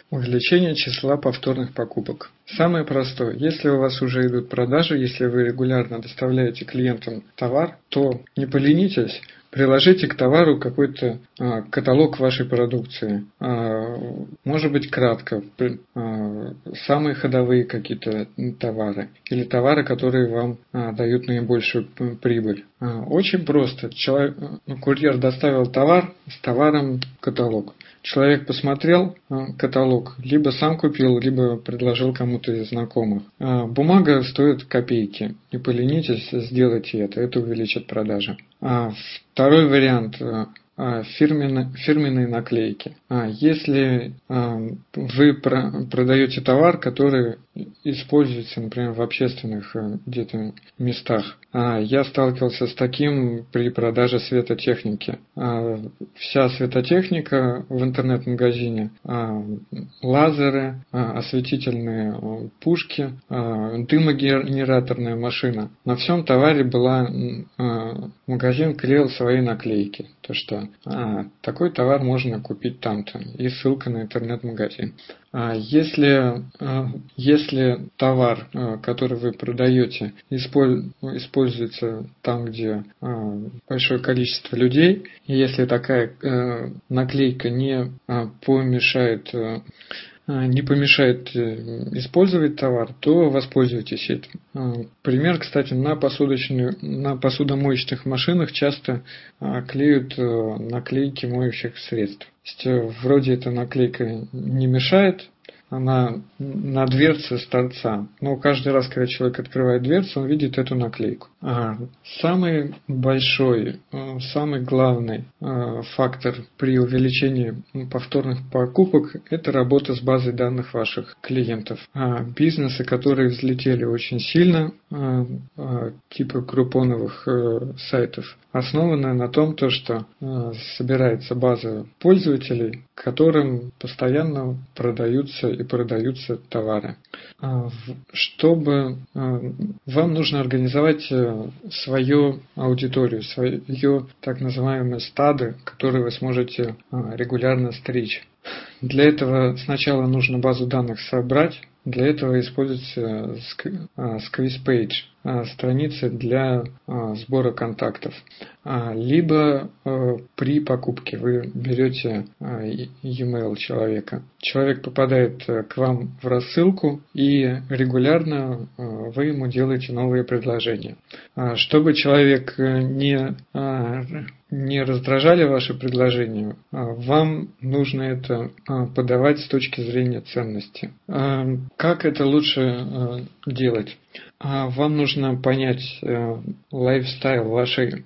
Увеличение числа повторных покупок. Самое простое. Если у вас уже идут продажи, если вы регулярно доставляете клиентам товар, то не поленитесь, приложите к товару какой-то каталог вашей продукции. Может быть, кратко. Самые ходовые какие-то товары. Или товары, которые вам дают наибольшую прибыль. Очень просто. Курьер доставил товар, с товаром каталог. Человек посмотрел каталог, либо сам купил, либо предложил кому-то из знакомых. Бумага стоит копейки. Не поленитесь, сделайте это увеличит продажи. Второй вариант – фирменные наклейки. Если вы продаете товар, который используется, например, в общественных где-то местах, я сталкивался с таким при продаже светотехники. Вся светотехника в интернет-магазине, лазеры, осветительные пушки, дымогенераторная машина. На всем товаре магазин клеил свои наклейки. То, что такой товар можно купить там-то, и ссылка на интернет-магазин. Если товар, который вы продаете, используется там, где большое количество людей, и если такая наклейка не помешает использовать товар, то воспользуйтесь этим. Пример, кстати, на посудомоечных машинах часто клеют наклейки моющих средств. То есть, вроде эта наклейка не мешает, она на дверце с торца. Но каждый раз, когда человек открывает дверцу, он видит эту наклейку. Самый большой, самый главный фактор при увеличении повторных покупок – это работа с базой данных ваших клиентов. Бизнесы, которые взлетели очень сильно, типа группоновых сайтов, основаны на том, что собирается база пользователей, которым постоянно продаются товары. Чтобы вам нужно организовать свою аудиторию, свое так называемое стадо, которое вы сможете регулярно стричь. Для этого сначала нужно базу данных собрать. Для этого используется Squeeze Page, страницы для сбора контактов. Либо при покупке вы берете e-mail человека. Человек попадает к вам в рассылку, и регулярно вы ему делаете новые предложения. Чтобы человек не раздражали ваши предложения, вам нужно это подавать с точки зрения ценности. Как это лучше делать? Вам нужно понять лайфстайл вашей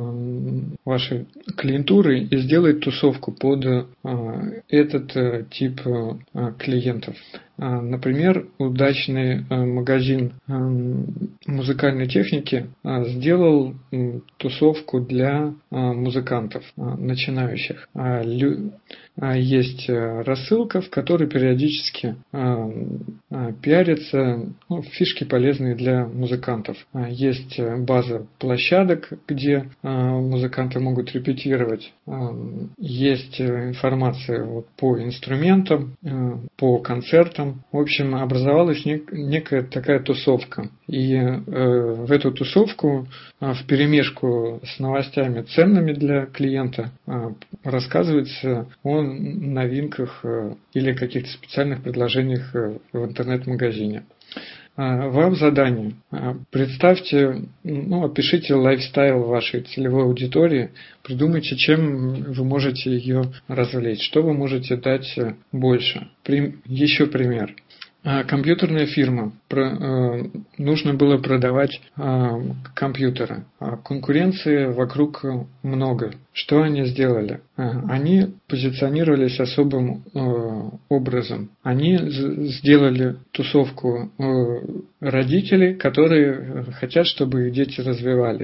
клиентуры и сделать тусовку под этот тип клиентов. Например, удачный магазин музыкальной техники сделал тусовку для музыкантов начинающих. Есть рассылка, в которой периодически пиарятся фишки, полезные для музыкантов. Есть база площадок, где музыканты могут репетировать. Есть информация по инструментам, по концертам. В общем, образовалась некая такая тусовка. И в эту тусовку вперемешку с новостями, ценными для клиента, рассказывается о новинках или каких-то специальных предложениях в интернет-магазине. Вам задание. Представьте, опишите лайфстайл вашей целевой аудитории, придумайте, чем вы можете ее развлечь, что вы можете дать больше. Еще пример. Компьютерная фирма. Нужно было продавать компьютеры. Конкуренции вокруг много. Что они сделали? Они позиционировались особым образом. Они сделали тусовку родителей, которые хотят, чтобы их дети развивались.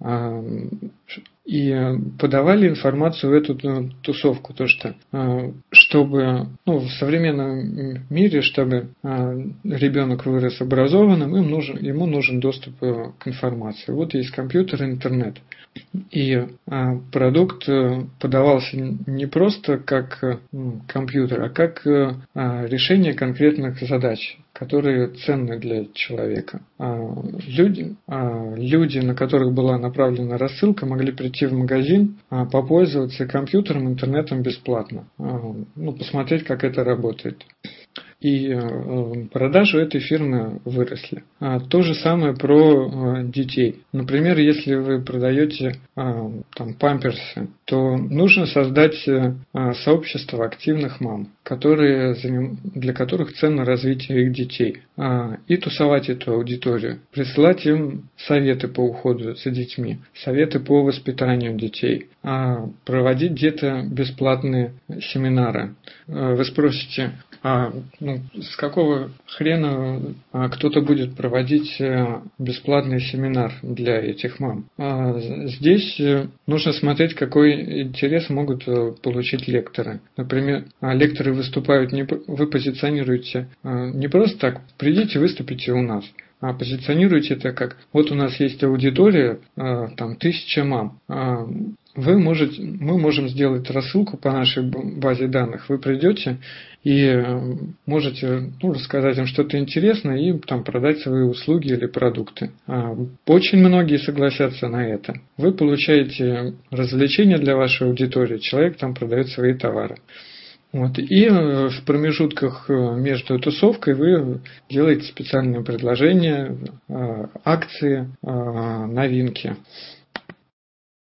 и подавали информацию в эту тусовку, то что чтобы в современном мире, чтобы ребенок вырос образованным, ему нужен доступ к информации. Вот есть компьютер, интернет. И продукт подавался не просто как компьютер, а как решение конкретных задач, которые ценны для человека. Люди, на которых была направлена рассылка, могли прийти в магазин, попользоваться компьютером, интернетом бесплатно, посмотреть, как это работает. И продажи этой фирмы выросли. То же самое про детей. Например, если вы продаете памперсы, то нужно создать сообщество активных мам, для которых ценно развитие их детей. И тусовать эту аудиторию. Присылать им советы по уходу за детьми, советы по воспитанию детей. Проводить где-то бесплатные семинары. Вы спросите, с какого хрена кто-то будет проводить бесплатный семинар для этих мам? Здесь нужно смотреть, какой интерес могут получить лекторы. Например, лекторы выступают, вы позиционируете не просто так, придите, выступите у нас. А позиционируете это как, вот у нас есть аудитория, 1000 мам. Мы можем сделать рассылку по нашей базе данных. Вы придете и можете рассказать им что-то интересное и продать свои услуги или продукты. Очень многие согласятся на это. Вы получаете развлечения для вашей аудитории, человек продает свои товары. И в промежутках между тусовкой вы делаете специальные предложения, акции, новинки.